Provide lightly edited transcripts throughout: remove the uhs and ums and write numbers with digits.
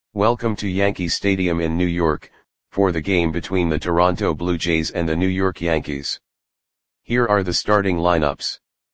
Welcome to Yankee Stadium in New York, for the game between the Toronto Blue Jays and the New York Yankees. Here are the starting lineups.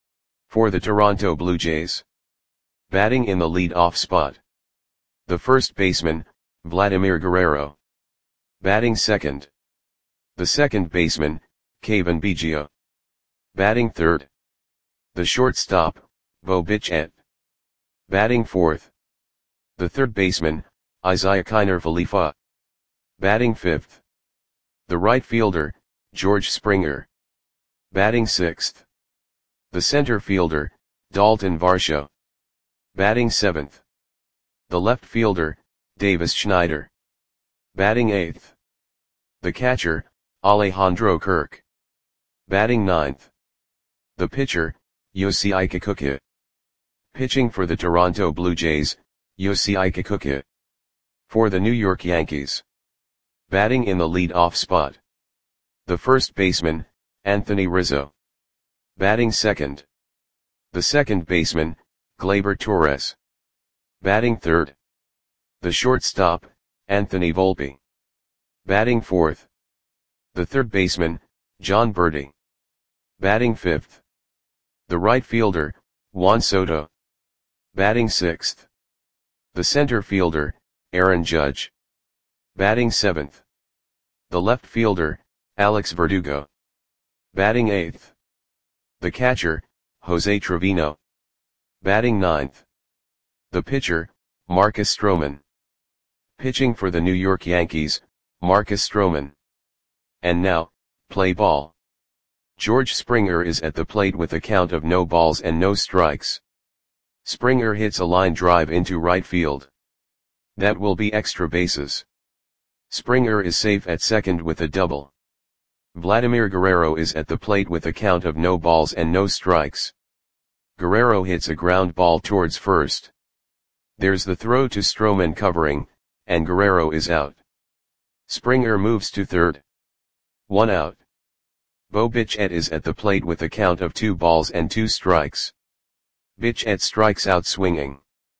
For the Toronto Blue Jays. Batting in the lead-off spot. The first baseman, Vladimir Guerrero. Batting second. The second baseman, Cavan Biggio. Batting third. The shortstop, Bo Bichette. Batting fourth. The third baseman, Isiah Kiner Falefa. Batting fifth. The right fielder, George Springer. Batting sixth. The center fielder, Dalton Varsho. Batting seventh. The left fielder, Davis Schneider. Batting eighth. The catcher, Alejandro Kirk. Batting ninth. The pitcher, Yosei Kikuchi. Pitching for the Toronto Blue Jays, Yosei Kikuchi. For the New York Yankees. Batting in the lead-off spot. The first baseman, Anthony Rizzo. Batting second. The second baseman, Gleyber Torres. Batting third. The shortstop, Anthony Volpe. Batting fourth. The third baseman, Jon Berti. Batting fifth. The right fielder, Juan Soto. Batting sixth. The center fielder, Aaron Judge. Batting seventh. The left fielder, Alex Verdugo. Batting eighth. The catcher, Jose Trevino. Batting ninth. The pitcher, Marcus Stroman. Pitching for the New York Yankees, Marcus Stroman. And now, play ball. George Springer is at the plate with a count of no balls and no strikes. Springer hits a line drive into right field. That will be extra bases. Springer is safe at second with a double. Vladimir Guerrero is at the plate with a count of no balls and no strikes. Guerrero hits a ground ball towards first. There's the throw to Stroman covering, and Guerrero is out. Springer moves to third. 1 out. Bo Bichette is at the plate with a count of 2 balls and 2 strikes. Bichette strikes out swinging.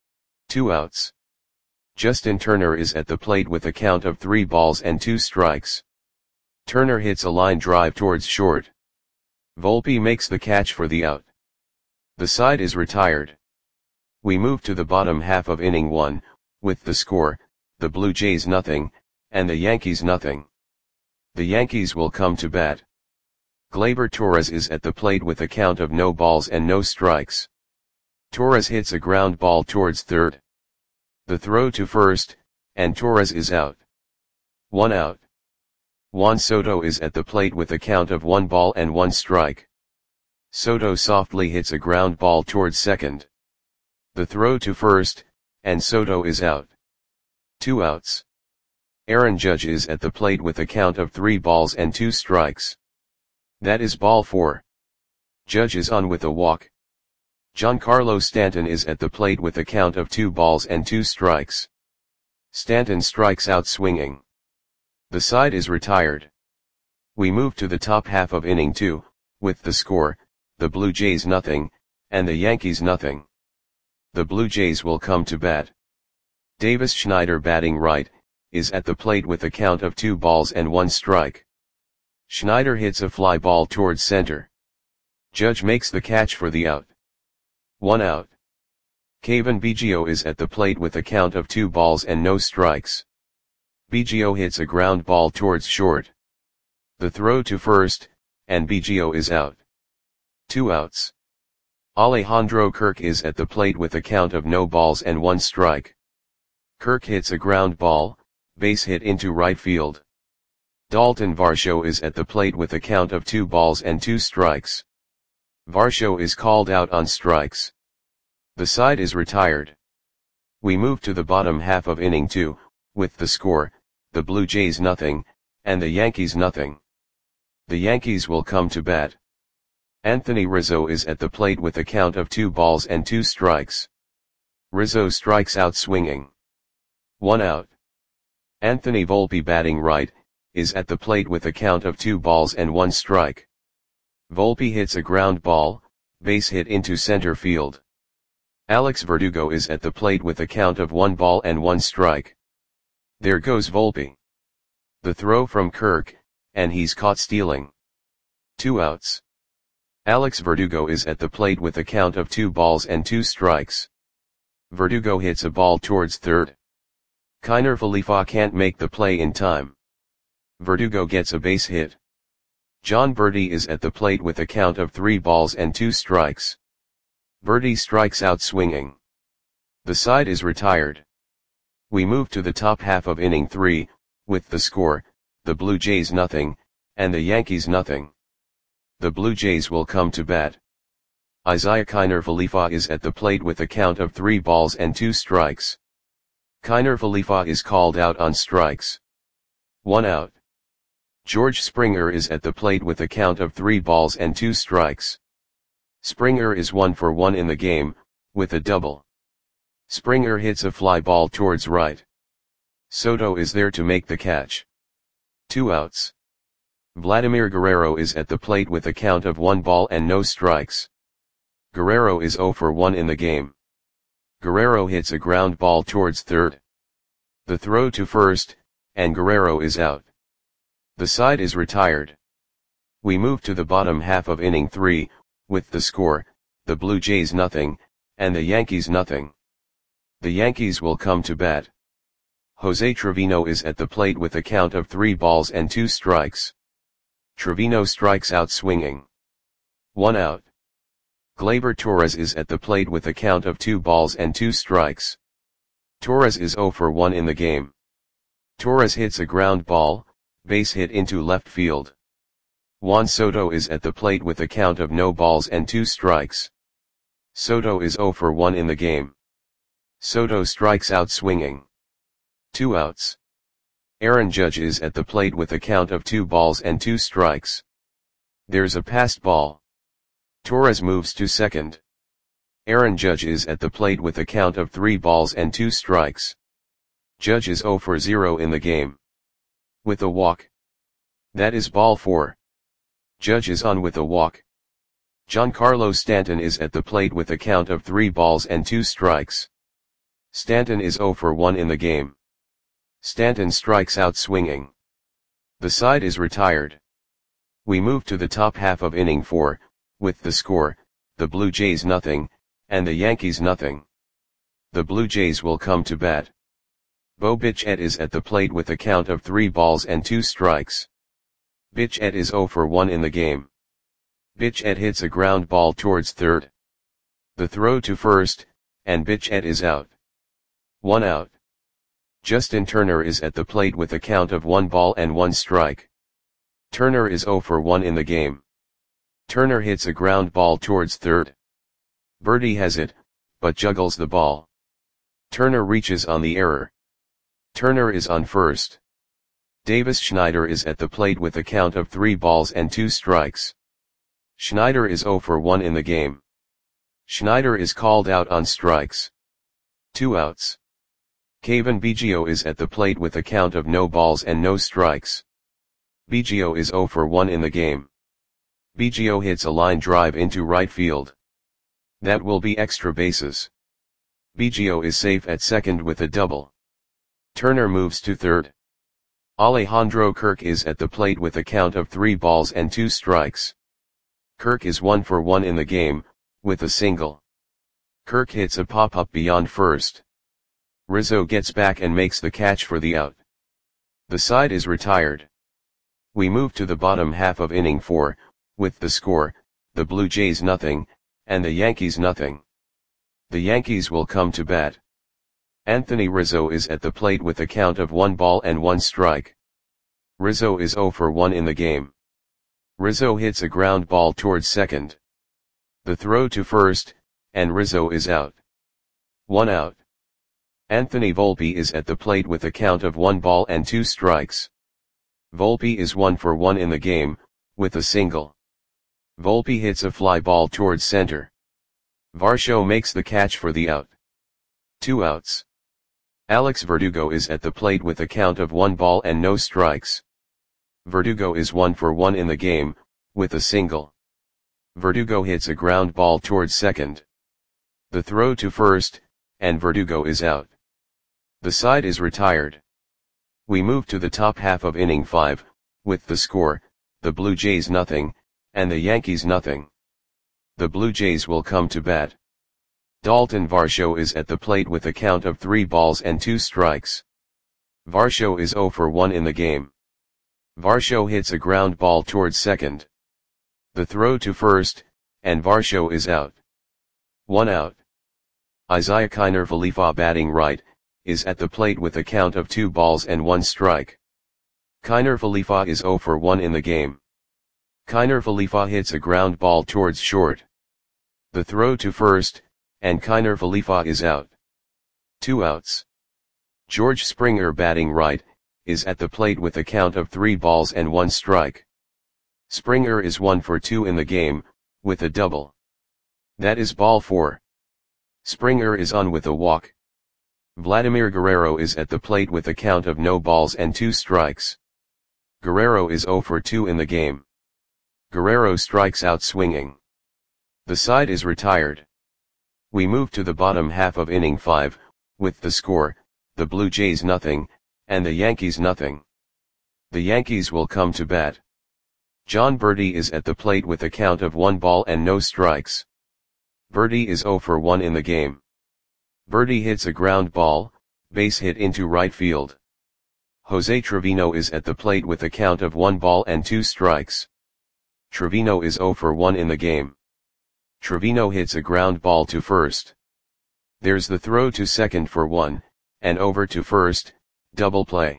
2 outs. Justin Turner is at the plate with a count of 3 balls and 2 strikes. Turner hits a line drive towards short. Volpe makes the catch for the out. The side is retired. We move to the bottom half of inning 1, with the score, the Blue Jays nothing, and the Yankees nothing. The Yankees will come to bat. Gleyber Torres is at the plate with a count of no balls and no strikes. Torres hits a ground ball towards third. The throw to first, and Torres is out. 1 out. Juan Soto is at the plate with a count of 1 ball and 1 strike. Soto softly hits a ground ball towards second. The throw to first, and Soto is out. 2 outs. Aaron Judge is at the plate with a count of 3 balls and 2 strikes. That is ball 4. Judge is on with a walk. Giancarlo Stanton is at the plate with a count of 2 balls and 2 strikes. Stanton strikes out swinging. The side is retired. We move to the top half of inning 2, with the score, the Blue Jays nothing, and the Yankees nothing. The Blue Jays will come to bat. Davis Schneider batting right, is at the plate with a count of 2 balls and 1 strike. Schneider hits a fly ball towards center. Judge makes the catch for the out. 1 out. Cavan Biggio is at the plate with a count of 2 balls and no strikes. Biggio hits a ground ball towards short. The throw to first, and Biggio is out. 2 outs. Alejandro Kirk is at the plate with a count of no balls and 1 strike. Kirk hits a ground ball, base hit into right field. Dalton Varsho is at the plate with a count of 2 balls and 2 strikes. Varsho is called out on strikes. The side is retired. We move to the bottom half of inning 2, with the score, the Blue Jays nothing, and the Yankees nothing. The Yankees will come to bat. Anthony Rizzo is at the plate with a count of 2 balls and 2 strikes. Rizzo strikes out swinging. 1 out. Anthony Volpe batting right, is at the plate with a count of 2 balls and 1 strike. Volpe hits a ground ball, base hit into center field. Alex Verdugo is at the plate with a count of 1 ball and 1 strike. There goes Volpe. The throw from Kirk, and he's caught stealing. 2 outs. Alex Verdugo is at the plate with a count of 2 balls and 2 strikes. Verdugo hits a ball towards third. Kiner Falefa can't make the play in time. Verdugo gets a base hit. Jon Berti is at the plate with a count of 3 balls and 2 strikes. Berti strikes out swinging. The side is retired. We move to the top half of inning 3, with the score, the Blue Jays nothing, and the Yankees nothing. The Blue Jays will come to bat. Isiah Kiner Falefa is at the plate with a count of 3 balls and 2 strikes. Kiner Falefa is called out on strikes. 1 out. George Springer is at the plate with a count of 3 balls and 2 strikes. Springer is 1 for 1 in the game, with a double. Springer hits a fly ball towards right. Soto is there to make the catch. 2 outs. Vladimir Guerrero is at the plate with a count of 1 ball and no strikes. Guerrero is 0 for 1 in the game. Guerrero hits a ground ball towards third. The throw to first, and Guerrero is out. The side is retired. We move to the bottom half of inning 3, with the score, the Blue Jays nothing, and the Yankees nothing. The Yankees will come to bat. Jose Trevino is at the plate with a count of 3 balls and 2 strikes. Trevino strikes out swinging. 1 out. Gleyber Torres is at the plate with a count of 2 balls and 2 strikes. Torres is 0 for 1 in the game. Torres hits a ground ball, base hit into left field. Juan Soto is at the plate with a count of no balls and 2 strikes. Soto is 0 for 1 in the game. Soto strikes out swinging. 2 outs. Aaron Judge is at the plate with a count of 2 balls and 2 strikes. There's a passed ball. Torres moves to second. Aaron Judge is at the plate with a count of 3 balls and 2 strikes. Judge is 0 for 0 in the game. With a walk. That is ball 4. Judge is on with a walk. Giancarlo Stanton is at the plate with a count of 3 balls and 2 strikes. Stanton is 0 for 1 in the game. Stanton strikes out swinging. The side is retired. We move to the top half of inning 4, with the score, the Blue Jays nothing, and the Yankees nothing. The Blue Jays will come to bat. Bo Bichette is at the plate with a count of 3 balls and 2 strikes. Bichette is 0 for 1 in the game. Bichette hits a ground ball towards third. The throw to first, and Bichette is out. 1 out. Justin Turner is at the plate with a count of 1 ball and 1 strike. Turner is 0 for 1 in the game. Turner hits a ground ball towards third. Berti has it, but juggles the ball. Turner reaches on the error. Turner is on first. Davis Schneider is at the plate with a count of 3 balls and 2 strikes. Schneider is 0 for 1 in the game. Schneider is called out on strikes. 2 outs. Cavan Biggio is at the plate with a count of no balls and no strikes. Biggio is 0 for 1 in the game. Biggio hits a line drive into right field. That will be extra bases. Biggio is safe at second with a double. Turner moves to third. Alejandro Kirk is at the plate with a count of 3 balls and 2 strikes. Kirk is 1 for 1 in the game, with a single. Kirk hits a pop-up beyond first. Rizzo gets back and makes the catch for the out. The side is retired. We move to the bottom half of inning 4, with the score, the Blue Jays nothing, and the Yankees nothing. The Yankees will come to bat. Anthony Rizzo is at the plate with a count of 1 ball and 1 strike. Rizzo is 0 for 1 in the game. Rizzo hits a ground ball towards second. The throw to first, and Rizzo is out. 1 out. Anthony Volpe is at the plate with a count of 1 ball and 2 strikes. Volpe is 1 for 1 in the game, with a single. Volpe hits a fly ball towards center. Varsho makes the catch for the out. 2 outs. Alex Verdugo is at the plate with a count of 1 ball and no strikes. Verdugo is 1 for 1 in the game, with a single. Verdugo hits a ground ball towards second. The throw to first, and Verdugo is out. The side is retired. We move to the top half of inning 5, with the score, the Blue Jays nothing, and the Yankees nothing. The Blue Jays will come to bat. Dalton Varsho is at the plate with a count of 3 balls and 2 strikes. Varsho is 0 for 1 in the game. Varsho hits a ground ball towards second. The throw to first, and Varsho is out. 1 out. Isiah Kiner Falefa batting right, is at the plate with a count of 2 balls and 1 strike. Kiner Falefa is 0 for 1 in the game. Kiner Falefa hits a ground ball towards short. The throw to first, and Kiner Falefa is out. 2 outs. George Springer batting right, is at the plate with a count of 3 balls and 1 strike. Springer is 1 for 2 in the game, with a double. That is ball 4. Springer is on with a walk. Vladimir Guerrero is at the plate with a count of no balls and 2 strikes. Guerrero is 0 for 2 in the game. Guerrero strikes out swinging. The side is retired. We move to the bottom half of inning 5, with the score, the Blue Jays nothing, and the Yankees nothing. The Yankees will come to bat. John Berti is at the plate with a count of 1 ball and no strikes. Berti is 0 for 1 in the game. Berti hits a ground ball, base hit into right field. Jose Trevino is at the plate with a count of 1 ball and 2 strikes. Trevino is 0 for 1 in the game. Trevino hits a ground ball to first. There's the throw to second for 1, and over to first, double play.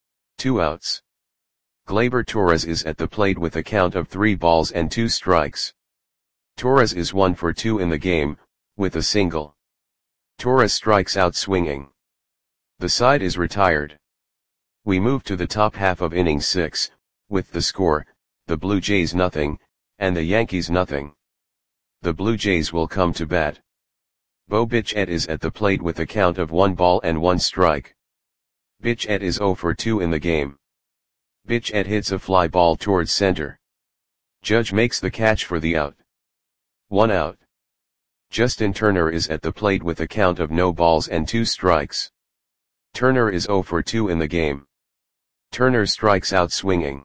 2 outs. Gleyber Torres is at the plate with a count of 3 balls and 2 strikes. Torres is 1 for 2 in the game, with a single. Torres strikes out swinging. The side is retired. We move to the top half of inning 6, with the score, the Blue Jays nothing, and the Yankees nothing. The Blue Jays will come to bat. Bo Bichette is at the plate with a count of 1 ball and 1 strike. Bichette is 0 for 2 in the game. Bichette hits a fly ball towards center. Judge makes the catch for the out. 1 out. Justin Turner is at the plate with a count of no balls and 2 strikes. Turner is 0 for 2 in the game. Turner strikes out swinging.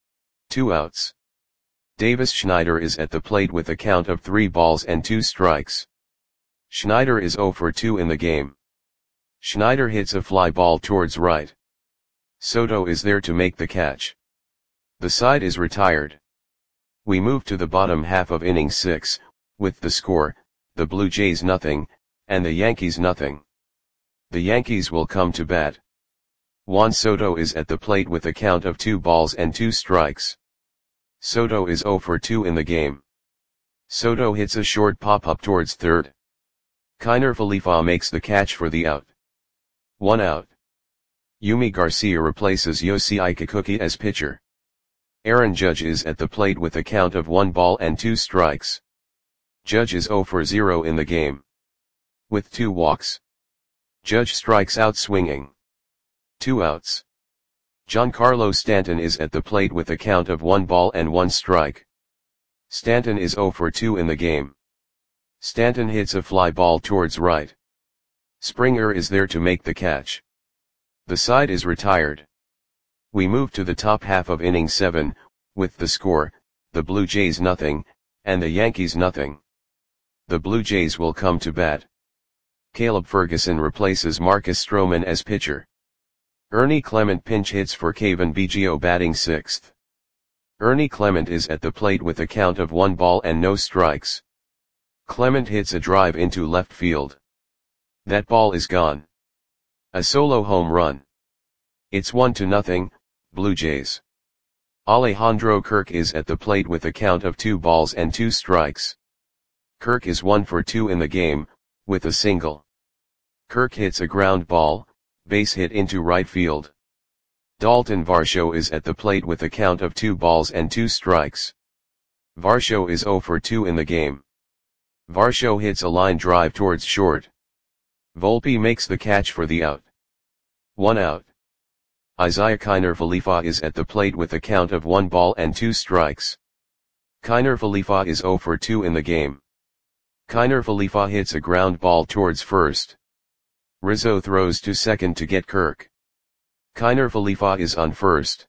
2 outs. Davis Schneider is at the plate with a count of 3 balls and 2 strikes. Schneider is 0 for 2 in the game. Schneider hits a fly ball towards right. Soto is there to make the catch. The side is retired. We move to the bottom half of inning 6, with the score, the Blue Jays nothing, and the Yankees nothing. The Yankees will come to bat. Juan Soto is at the plate with a count of 2 balls and 2 strikes. Soto is 0 for 2 in the game. Soto hits a short pop-up towards third. Kiner Falefa makes the catch for the out. 1 out. Yumi Garcia replaces Yosei Kikuchi as pitcher. Aaron Judge is at the plate with a count of 1 ball and 2 strikes. Judge is 0 for 0 in the game. With 2 walks. Judge strikes out swinging. 2 outs. Giancarlo Stanton is at the plate with a count of 1 ball and 1 strike. Stanton is 0 for 2 in the game. Stanton hits a fly ball towards right. Springer is there to make the catch. The side is retired. We move to the top half of inning 7, with the score, the Blue Jays nothing, and the Yankees nothing. The Blue Jays will come to bat. Caleb Ferguson replaces Marcus Stroman as pitcher. Ernie Clement pinch hits for Cavan Biggio batting 6th. Ernie Clement is at the plate with a count of 1 ball and no strikes. Clement hits a drive into left field. That ball is gone. A solo home run. It's 1-0, Blue Jays. Alejandro Kirk is at the plate with a count of 2 balls and 2 strikes. Kirk is 1 for 2 in the game, with a single. Kirk hits a ground ball, base hit into right field. Dalton Varsho is at the plate with a count of 2 balls and 2 strikes. Varsho is 0 for 2 in the game. Varsho hits a line drive towards short. Volpe makes the catch for the out. 1 out. Isiah Kiner Falefa is at the plate with a count of 1 ball and 2 strikes. Kiner Falefa is 0 for 2 in the game. Kiner Falefa hits a ground ball towards first. Rizzo throws to second to get Kirk. Kiner Falefa is on first.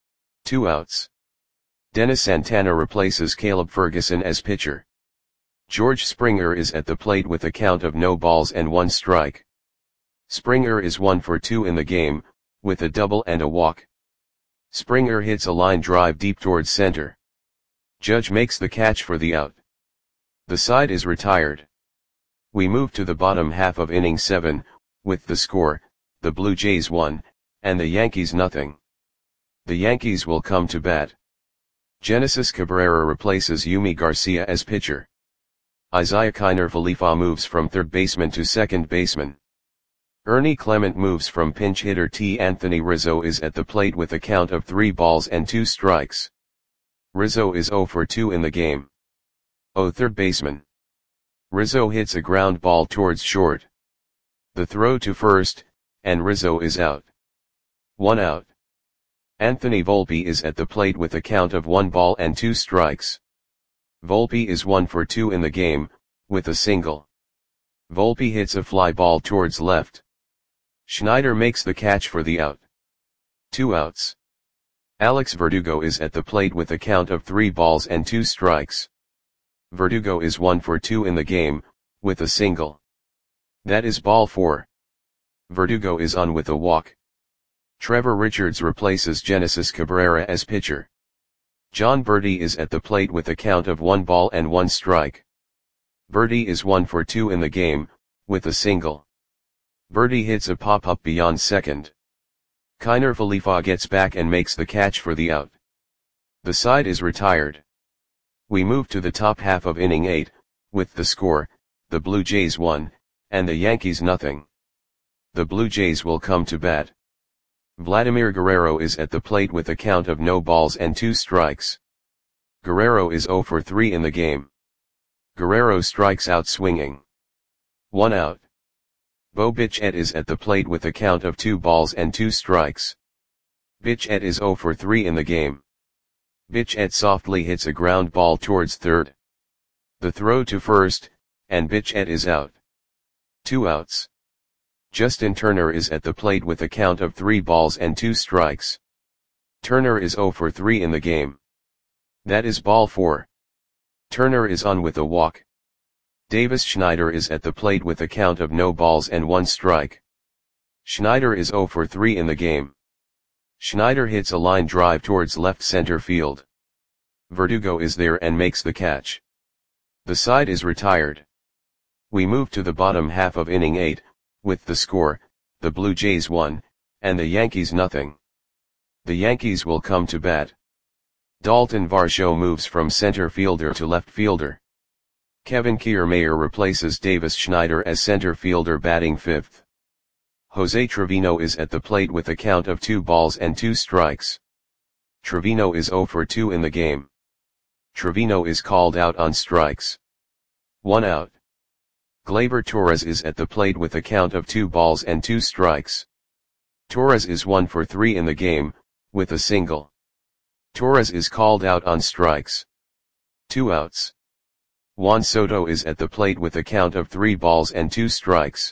2 outs. Dennis Santana replaces Caleb Ferguson as pitcher. George Springer is at the plate with a count of no balls and 1 strike. Springer is 1 for 2 in the game, with a double and a walk. Springer hits a line drive deep towards center. Judge makes the catch for the out. The side is retired. We move to the bottom half of inning 7, with the score, the Blue Jays 1, and the Yankees nothing. The Yankees will come to bat. Genesis Cabrera replaces Yumi Garcia as pitcher. Isiah Kiner Falefa moves from third baseman to second baseman. Ernie Clement moves from pinch hitter T. Anthony Rizzo is at the plate with a count of 3 balls and 2 strikes. Rizzo is 0 for 2 in the game. Third baseman. Rizzo hits a ground ball towards short. The throw to first, and Rizzo is out. 1 out. Anthony Volpe is at the plate with a count of 1 ball and 2 strikes. Volpe is 1 for 2 in the game, with a single. Volpe hits a fly ball towards left. Schneider makes the catch for the out. 2 outs. Alex Verdugo is at the plate with a count of 3 balls and 2 strikes. Verdugo is 1 for 2 in the game, with a single. That is ball 4. Verdugo is on with a walk. Trevor Richards replaces Genesis Cabrera as pitcher. John Berti is at the plate with a count of 1 ball and 1 strike. Berti is 1 for 2 in the game, with a single. Berti hits a pop-up beyond second. Kiner Falefa gets back and makes the catch for the out. The side is retired. We move to the top half of inning 8, with the score, the Blue Jays 1, and the Yankees nothing. The Blue Jays will come to bat. Vladimir Guerrero is at the plate with a count of no balls and 2 strikes. Guerrero is 0 for 3 in the game. Guerrero strikes out swinging. 1 out. Bo Bichette is at the plate with a count of 2 balls and 2 strikes. Bichette is 0 for 3 in the game. Bichette softly hits a ground ball towards third. The throw to first, and Bichette is out. 2 outs. Justin Turner is at the plate with a count of 3 balls and 2 strikes. Turner is 0 for 3 in the game. That is ball 4. Turner is on with a walk. Davis Schneider is at the plate with a count of no balls and 1 strike. Schneider is 0 for 3 in the game. Schneider hits a line drive towards left center field. Verdugo is there and makes the catch. The side is retired. We move to the bottom half of inning 8, with the score, the Blue Jays 1, and the Yankees nothing. The Yankees will come to bat. Dalton Varsho moves from center fielder to left fielder. Kevin Kiermaier replaces Davis Schneider as center fielder batting 5th. Jose Trevino is at the plate with a count of 2 balls and 2 strikes. Trevino is 0 for 2 in the game. Trevino is called out on strikes. 1 out. Gleyber Torres is at the plate with a count of 2 balls and 2 strikes. Torres is 1 for 3 in the game, with a single. Torres is called out on strikes. 2 outs. Juan Soto is at the plate with a count of 3 balls and 2 strikes.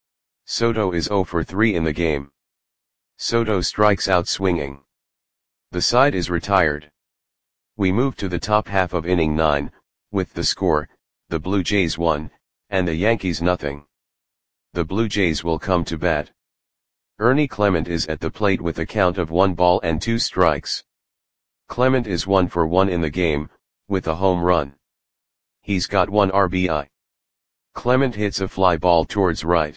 Soto is 0 for 3 in the game. Soto strikes out swinging. The side is retired. We move to the top half of inning 9, with the score, the Blue Jays 1, and the Yankees nothing. The Blue Jays will come to bat. Ernie Clement is at the plate with a count of 1 ball and 2 strikes. Clement is 1 for 1 in the game, with a home run. He's got 1 RBI. Clement hits a fly ball towards right.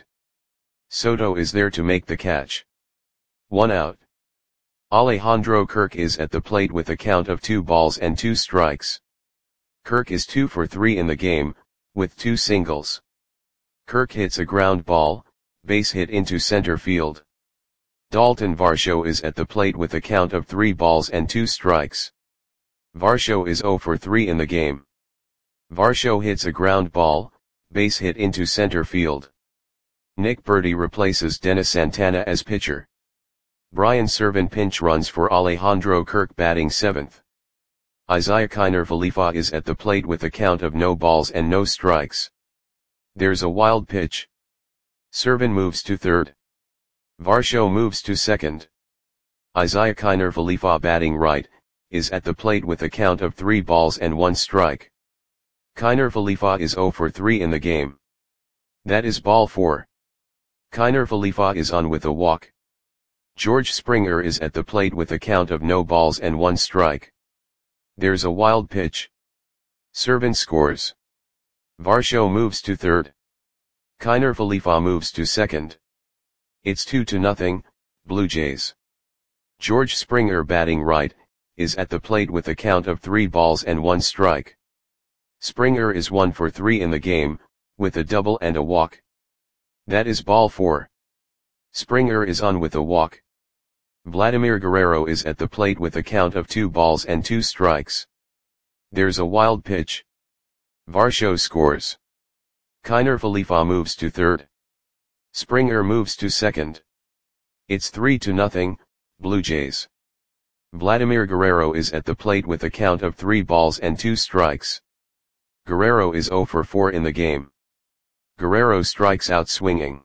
Soto is there to make the catch. 1 out. Alejandro Kirk is at the plate with a count of 2 balls and 2 strikes. Kirk is 2 for 3 in the game, with 2 singles. Kirk hits a ground ball, base hit into center field. Dalton Varsho is at the plate with a count of 3 balls and 2 strikes. Varsho is 0 for 3 in the game. Varsho hits a ground ball, base hit into center field. Nick Berti replaces Dennis Santana as pitcher. Brian Serven pinch runs for Alejandro Kirk batting 7th. Isiah Kiner Falefa is at the plate with a count of no balls and no strikes. There's a wild pitch. Serven moves to third. Varsho moves to second. Isiah Kiner Falefa batting right, is at the plate with a count of 3 balls and 1 strike. Kiner Falefa is 0 for 3 in the game. That is ball 4. Kiner Falefa is on with a walk. George Springer is at the plate with a count of no balls and 1 strike. There's a wild pitch. Servant scores. Varsho moves to third. Kiner Falefa moves to second. It's 2-0, Blue Jays. George Springer batting right, is at the plate with a count of 3 balls and 1 strike. Springer is 1 for 3 in the game, with a double and a walk. That is ball 4. Springer is on with a walk. Vladimir Guerrero is at the plate with a count of 2 balls and 2 strikes. There's a wild pitch. Varsho scores. Kiner Falefa moves to third. Springer moves to second. It's 3-0, Blue Jays. Vladimir Guerrero is at the plate with a count of 3 balls and 2 strikes. Guerrero is 0 for 4 in the game. Guerrero strikes out swinging.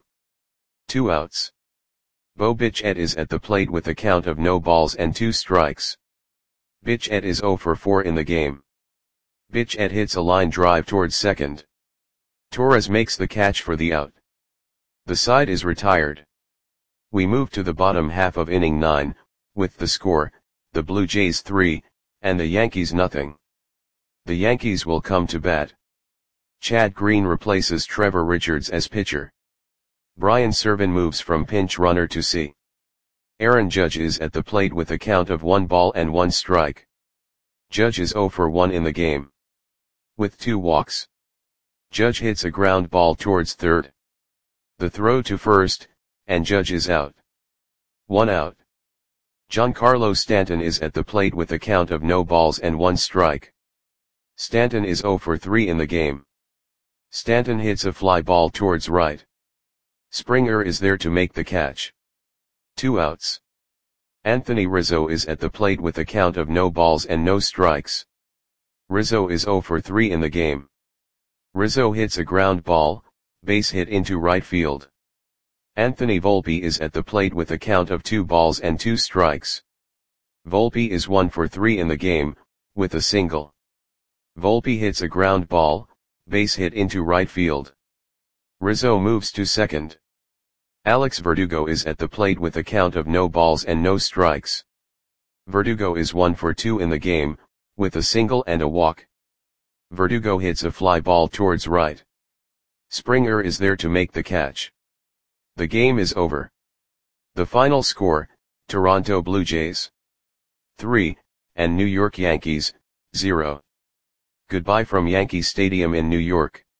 2 outs. Bo Bichette is at the plate with a count of no balls and 2 strikes. Bichette is 0 for 4 in the game. Bichette hits a line drive towards second. Torres makes the catch for the out. The side is retired. We move to the bottom half of inning 9, with the score, the Blue Jays 3, and the Yankees nothing. The Yankees will come to bat. Chad Green replaces Trevor Richards as pitcher. Brian Serven moves from pinch runner to C. Aaron Judge is at the plate with a count of 1 ball and 1 strike. Judge is 0 for 1 in the game. With 2 walks. Judge hits a ground ball towards third. The throw to first, and Judge is out. 1 out. Giancarlo Stanton is at the plate with a count of no balls and 1 strike. Stanton is 0 for 3 in the game. Stanton hits a fly ball towards right. Springer is there to make the catch. 2 outs. Anthony Rizzo is at the plate with a count of no balls and no strikes. Rizzo is 0 for 3 in the game. Rizzo hits a ground ball, base hit into right field. Anthony Volpe is at the plate with a count of 2 balls and 2 strikes. Volpe is 1 for 3 in the game, with a single. Volpe hits a ground ball, base hit into right field. Rizzo moves to second. Alex Verdugo is at the plate with a count of no balls and no strikes. Verdugo is 1 for 2 in the game, with a single and a walk. Verdugo hits a fly ball towards right. Springer is there to make the catch. The game is over. The final score, Toronto Blue Jays 3, and New York Yankees 0. Goodbye from Yankee Stadium in New York.